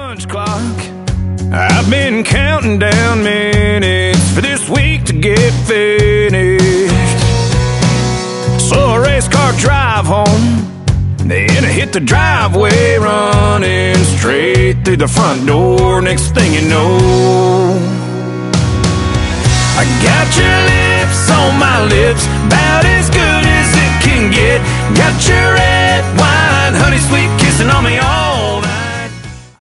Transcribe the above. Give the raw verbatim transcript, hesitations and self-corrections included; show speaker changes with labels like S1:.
S1: punch clock. I've been counting down minutes for this week to get finished. So a race car drive home, then I hit the driveway running straight through the front door. Next thing you know, I got your lips on my lips, about as good as it can get. Got your red wine, honey sweet kissing on me all